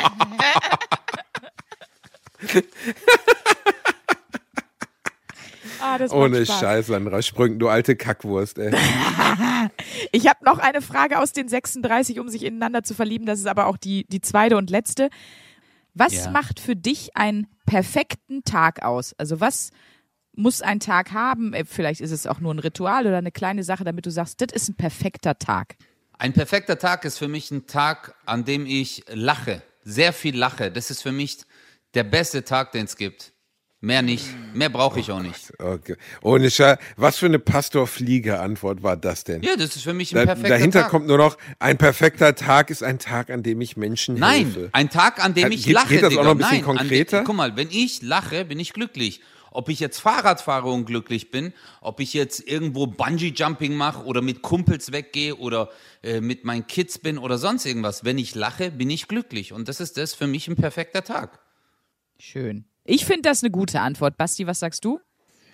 Das macht Ohne Spaß. Scheiß, Sandra Sprünken, du alte Kackwurst, ey. Ich habe noch eine Frage aus den 36, um sich ineinander zu verlieben. Das ist aber auch die zweite und letzte. Was macht für dich einen perfekten Tag aus? Also was muss ein Tag haben? Vielleicht ist es auch nur ein Ritual oder eine kleine Sache, damit du sagst, das ist ein perfekter Tag. Ein perfekter Tag ist für mich ein Tag, an dem ich lache. Sehr viel lache. Das ist für mich der beste Tag, den es gibt. Mehr nicht. Mehr brauche ich auch nicht. Okay. Ohne Scheiß, was für eine Pastor-Flieger-Antwort war das denn? Ja, das ist für mich ein perfekter Dahinter Tag. kommt nur noch, ein perfekter Tag ist ein Tag, an dem ich Menschen Nein, helfe. ein Tag, an dem ich lache. Geht das Digga. auch noch ein bisschen Nein, konkreter? Guck mal, wenn ich lache, bin ich glücklich. Ob ich jetzt Fahrrad fahre und glücklich bin, ob ich jetzt irgendwo Bungee-Jumping mache oder mit Kumpels weggehe oder mit meinen Kids bin oder sonst irgendwas. Wenn ich lache, bin ich glücklich. Und das ist für mich ein perfekter Tag. Schön. Ich finde das eine gute Antwort. Basti, was sagst du?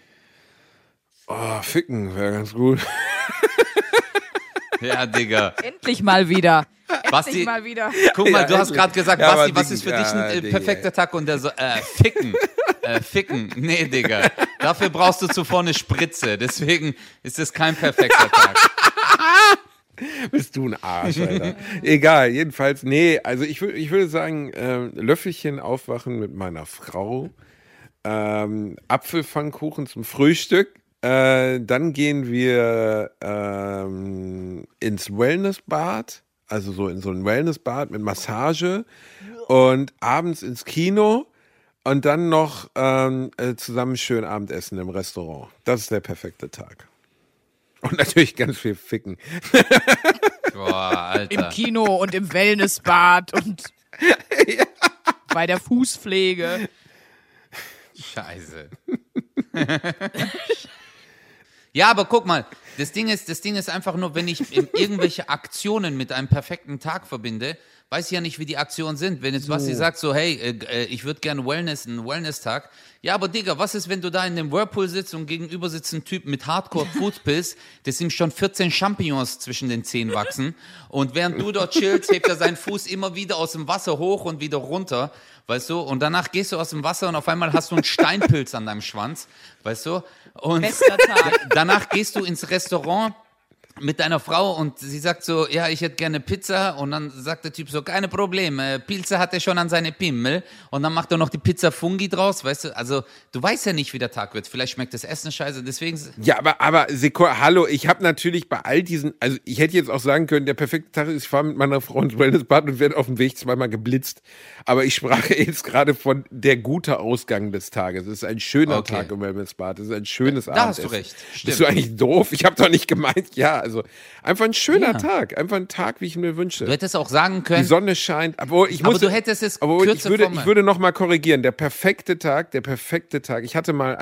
Oh, ficken wäre ganz gut. Ja, Digga. Endlich mal wieder. Basti, Endlich mal wieder. guck mal, Ja, du hast endlich. gerade gesagt, Ja, Basti, aber was ist für dich ein Digga, perfekter Tag? Und der so, ficken. Ficken. Nee, Digga. Dafür brauchst du zuvor eine Spritze. Deswegen ist es kein perfekter Tag. Bist du ein Arsch, Alter. Egal, jedenfalls, nee, also ich würde sagen, Löffelchen aufwachen mit meiner Frau, Apfelpfannkuchen zum Frühstück, dann gehen wir ins Wellnessbad, also so in so ein Wellnessbad mit Massage und abends ins Kino und dann noch zusammen schön Abendessen im Restaurant. Das ist der perfekte Tag. Und natürlich ganz viel ficken. Boah, Alter. Im Kino und im Wellnessbad und bei der Fußpflege. Scheiße. Ja, aber guck mal, das Ding ist einfach nur, wenn ich irgendwelche Aktionen mit einem perfekten Tag verbinde, weiß ich ja nicht, wie die Aktionen sind. Wenn jetzt Basti sagt so, hey, ich würde gerne einen Wellness-Tag. Ja, aber Digga, was ist, wenn du da in dem Whirlpool sitzt und gegenüber sitzt ein Typ mit Hardcore-Foodpiss, das ihm schon 14 Champignons zwischen den Zähnen wachsen und während du dort chillst, hebt er seinen Fuß immer wieder aus dem Wasser hoch und wieder runter, weißt du, und danach gehst du aus dem Wasser und auf einmal hast du einen Steinpilz an deinem Schwanz, weißt du, und Bester Tag. danach gehst du ins Restaurant mit deiner Frau und sie sagt so, ja, ich hätte gerne Pizza und dann sagt der Typ so, keine Probleme, Pilze hat er schon an seine Pimmel und dann macht er noch die Pizza Fungi draus, weißt du, also du weißt ja nicht, wie der Tag wird, vielleicht schmeckt das Essen scheiße, deswegen... Ja, aber Sekunde, hallo, ich habe natürlich bei all diesen, also ich hätte jetzt auch sagen können, der perfekte Tag ist, ich fahre mit meiner Frau ins Wellnessbad und werde auf dem Weg zweimal geblitzt, aber ich sprach jetzt gerade von der gute Ausgang des Tages. Es ist ein schöner Tag im Wellnessbad, es ist ein schönes Da Abendessen. hast du recht, stimmt. Bist du eigentlich doof? Ich habe doch nicht gemeint, ja, also einfach ein schöner Tag, einfach ein Tag, wie ich mir wünsche. Du hättest auch sagen Die können, Sonne scheint, aber du hättest es kürzer ich würde noch mal korrigieren. Der perfekte Tag. Ich hatte mal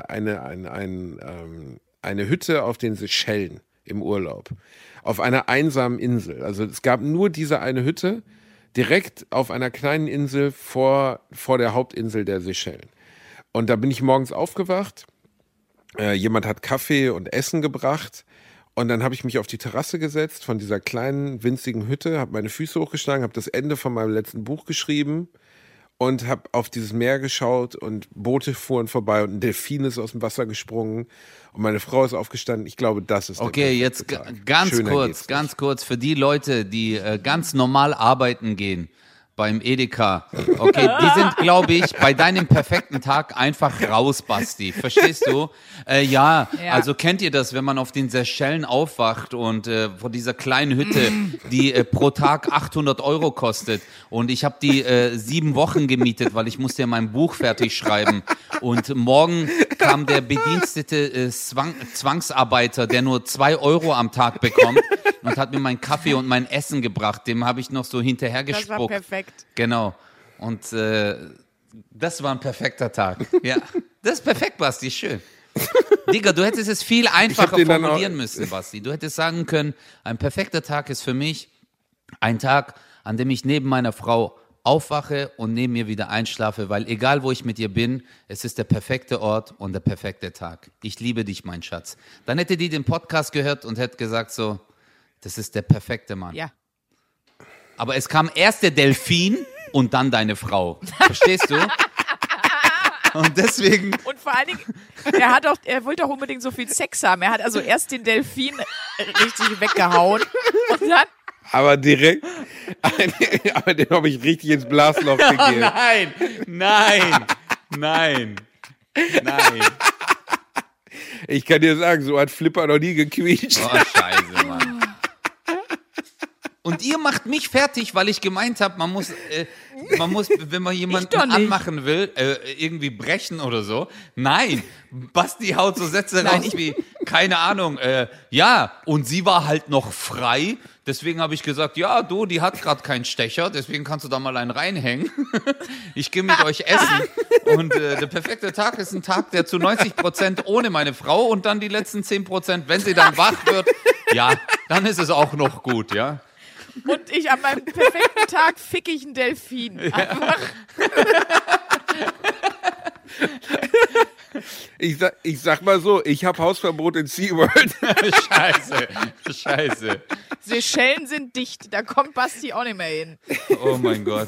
eine Hütte auf den Seychellen im Urlaub. Auf einer einsamen Insel. Also es gab nur diese eine Hütte direkt auf einer kleinen Insel vor der Hauptinsel der Seychellen. Und da bin ich morgens aufgewacht. Jemand hat Kaffee und Essen gebracht. Und dann habe ich mich auf die Terrasse gesetzt von dieser kleinen, winzigen Hütte, habe meine Füße hochgeschlagen, habe das Ende von meinem letzten Buch geschrieben und habe auf dieses Meer geschaut und Boote fuhren vorbei und ein Delfin ist aus dem Wasser gesprungen und meine Frau ist aufgestanden. Ich glaube, das ist der okay, jetzt perfekte Tag. ganz Schöner geht's ganz kurz, für die Leute, die ganz normal arbeiten gehen, beim Edeka. Okay, die sind, glaube ich, bei deinem perfekten Tag einfach raus, Basti. Verstehst du? Ja, also kennt ihr das, wenn man auf den Seychellen aufwacht und vor dieser kleinen Hütte, die pro Tag 800 € kostet und ich habe die 7 Wochen gemietet, weil ich musste ja mein Buch fertig schreiben und morgen kam der bedienstete Zwangsarbeiter, der nur 2 € am Tag bekommt und hat mir meinen Kaffee und mein Essen gebracht. Dem habe ich noch so hinterher Das war gespuckt. perfekt. Genau. Und Das war ein perfekter Tag. Ja, das ist perfekt, Basti, schön. Digga, du hättest es viel einfacher formulieren müssen, Basti. Du hättest sagen können, ein perfekter Tag ist für mich ein Tag, an dem ich neben meiner Frau aufwache und neben mir wieder einschlafe, weil egal, wo ich mit ihr bin, es ist der perfekte Ort und der perfekte Tag. Ich liebe dich, mein Schatz. Dann hätte die den Podcast gehört und hätte gesagt so, das ist der perfekte Mann. Ja. Aber es kam erst der Delfin und dann deine Frau. Verstehst du? Und deswegen... Und vor allen Dingen, er wollte auch unbedingt so viel Sex haben. Er hat also erst den Delfin richtig weggehauen und dann... Aber direkt, aber den habe ich richtig ins Blasloch gegeben. Oh nein. Ich kann dir sagen, so hat Flipper noch nie gequietscht. Oh, scheiße, Mann. Und ihr macht mich fertig, weil ich gemeint habe, man muss, wenn man jemanden anmachen will, irgendwie brechen oder so. Nein, Basti haut so Sätze raus wie, keine Ahnung, ja, und sie war halt noch frei. Deswegen habe ich gesagt, ja, du, die hat gerade keinen Stecher, deswegen kannst du da mal einen reinhängen. Ich gehe mit euch essen. Und der perfekte Tag ist ein Tag, der zu 90% ohne meine Frau und dann die letzten 10%, wenn sie dann wach wird, ja, dann ist es auch noch gut, ja. Und ich an meinem perfekten Tag fick ich einen Delfin. Einfach. Ich sag mal so, ich habe Hausverbot in SeaWorld. Scheiße. Seychellen sind dicht, da kommt Basti auch nicht mehr hin. Oh mein Gott.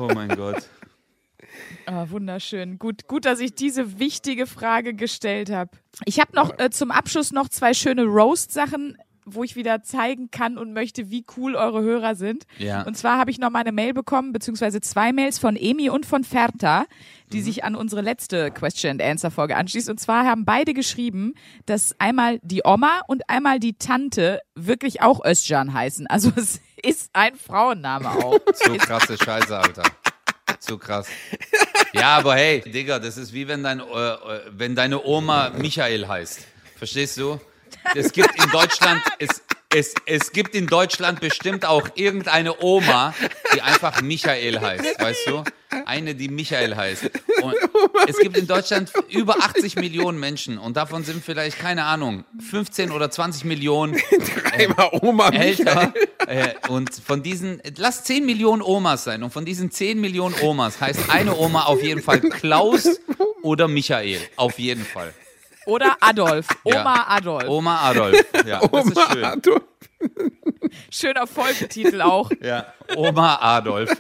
Ah, wunderschön. Gut, dass ich diese wichtige Frage gestellt habe. Ich habe noch zum Abschluss noch 2 schöne Roast-Sachen, wo ich wieder zeigen kann und möchte, wie cool eure Hörer sind. Ja. Und zwar habe ich noch mal eine Mail bekommen, beziehungsweise 2 Mails von Emi und von Ferta, die sich an unsere letzte Question-and-Answer-Folge anschließt. Und zwar haben beide geschrieben, dass einmal die Oma und einmal die Tante wirklich auch Özcan heißen. Also es ist ein Frauenname auch. Zu krasse Scheiße, Alter. Zu krass. Ja, aber hey, Digga, das ist wie wenn deine Oma Michael heißt. Verstehst du? Es gibt in Deutschland, es gibt in Deutschland bestimmt auch irgendeine Oma, die einfach Michael heißt, weißt du? Eine, die Michael heißt. Und es gibt in Deutschland über 80 Millionen Menschen und davon sind vielleicht, keine Ahnung, 15 oder 20 Millionen Oma älter. Und von diesen, lass 10 Millionen Omas sein und von diesen 10 Millionen Omas heißt eine Oma auf jeden Fall Klaus oder Michael, auf jeden Fall. Oder Adolf. Oma Ja. Adolf. Oma Adolf. Ja, das ist schön. Adolf. Schöner Folgetitel auch. Ja, Oma Adolf.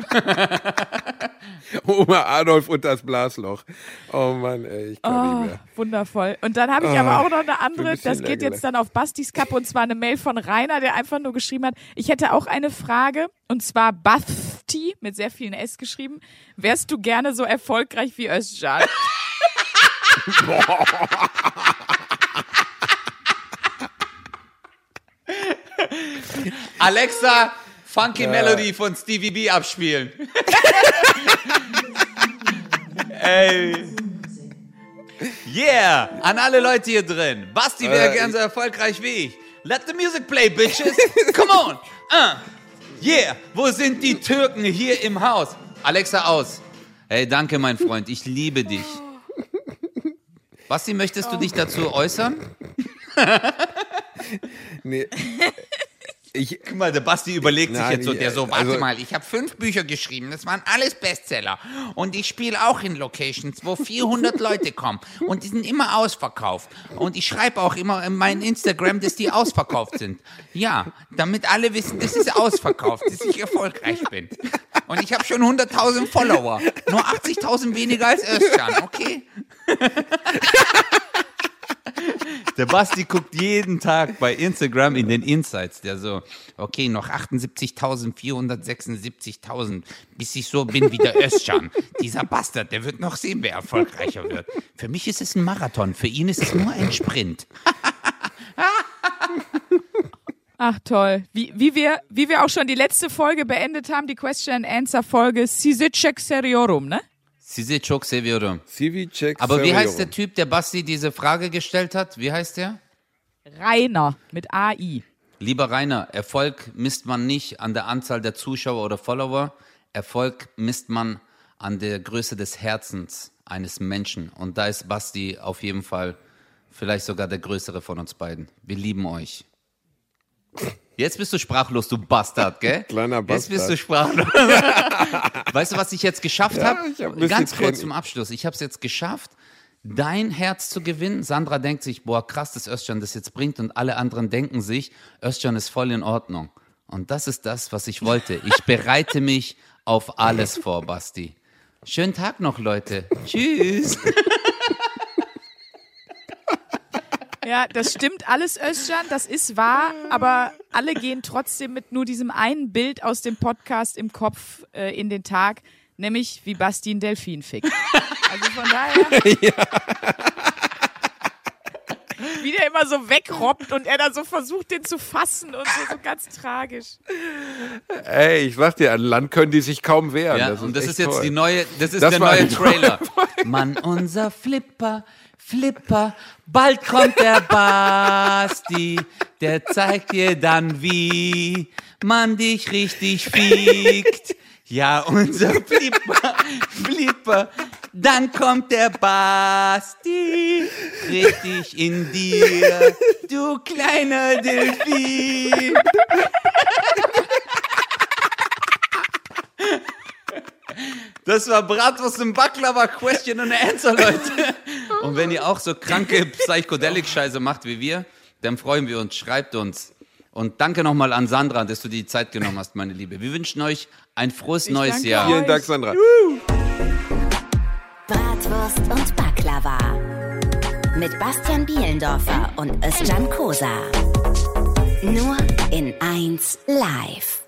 Oma Adolf und das Blasloch. Oh Mann, ey, ich kann nicht mehr. Wundervoll. Und dann habe ich aber auch noch eine du andere, bist das ja geht lecker. jetzt dann auf Bastis Kappe und zwar eine Mail von Rainer, der einfach nur geschrieben hat, ich hätte auch eine Frage und zwar Basti mit sehr vielen S geschrieben. Wärst du gerne so erfolgreich wie Özcan? Alexa, Funky Melody von Stevie B abspielen. Ey. Yeah, an alle Leute hier drin. Basti wäre gern so erfolgreich wie ich. Let the music play, bitches. Come on. Yeah, wo sind die Türken hier im Haus? Alexa aus. Hey, danke, mein Freund. Ich liebe dich. Basti, möchtest du dich dazu äußern? Nee. Guck mal, der Basti überlegt sich Nein, jetzt so, der so, warte also- mal, ich habe 5 Bücher geschrieben, das waren alles Bestseller und ich spiele auch in Locations, wo 400 Leute kommen und die sind immer ausverkauft und ich schreibe auch immer in meinem Instagram, dass die ausverkauft sind. Ja, damit alle wissen, das ist ausverkauft, dass ich erfolgreich bin. Und ich habe schon 100.000 Follower, nur 80.000 weniger als Özcan, okay? Der Basti guckt jeden Tag bei Instagram in den Insights, der so, okay, noch 78.476.000, bis ich so bin wie der Özcan. Dieser Bastard, der wird noch sehen, wer erfolgreicher wird. Für mich ist es ein Marathon, für ihn ist es nur ein Sprint. Ach toll. Wie wir auch schon die letzte Folge beendet haben, die Question-and-Answer-Folge Sizicek Seriorum, ne? Size çok seviyorum. Civicek Aber wie Seriorum. heißt der Typ, der Basti diese Frage gestellt hat? Wie heißt der? Rainer mit AI. Lieber Rainer, Erfolg misst man nicht an der Anzahl der Zuschauer oder Follower. Erfolg misst man an der Größe des Herzens eines Menschen. Und da ist Basti auf jeden Fall vielleicht sogar der Größere von uns beiden. Wir lieben euch. Jetzt bist du sprachlos, du Bastard, gell? Kleiner Bastard. Jetzt bist du sprachlos. Weißt du, was ich jetzt geschafft habe? ich hab ein bisschen Ganz kurz Tränen. zum Abschluss. Ich habe es jetzt geschafft, dein Herz zu gewinnen. Sandra denkt sich, boah, krass, dass Özcan das jetzt bringt. Und alle anderen denken sich, Özcan ist voll in Ordnung. Und das ist das, was ich wollte. Ich bereite mich auf alles vor, Basti. Schönen Tag noch, Leute. Tschüss. Ja, das stimmt alles, Özcan, das ist wahr, aber alle gehen trotzdem mit nur diesem einen Bild aus dem Podcast im Kopf in den Tag, nämlich wie Basti einen Delfin fickt. Also von daher, wie der immer so wegrobbt und er dann so versucht, den zu fassen und so ganz tragisch. Ey, ich sag dir, an Land können die sich kaum wehren. Ja, das und das echt ist jetzt toll. die neue, das ist Das der war neue die Trailer. Mann, unser Flipper, bald kommt der Basti, der zeigt dir dann, wie man dich richtig fickt. Ja, unser Flipper, dann kommt der Basti, richtig in dir, du kleiner Delfin. Das war Bratwurst und Baklava Question and Answer, Leute. Und wenn ihr auch so kranke Psychedelic-Scheiße macht wie wir, dann freuen wir uns. Schreibt uns. Und danke nochmal an Sandra, dass du die Zeit genommen hast, meine Liebe. Wir wünschen euch ein frohes neues danke Jahr. euch. Vielen Dank, Sandra. Bratwurst und Baklava. Mit Bastian Bielendorfer und Özcan Kosa. Nur in 1 Live.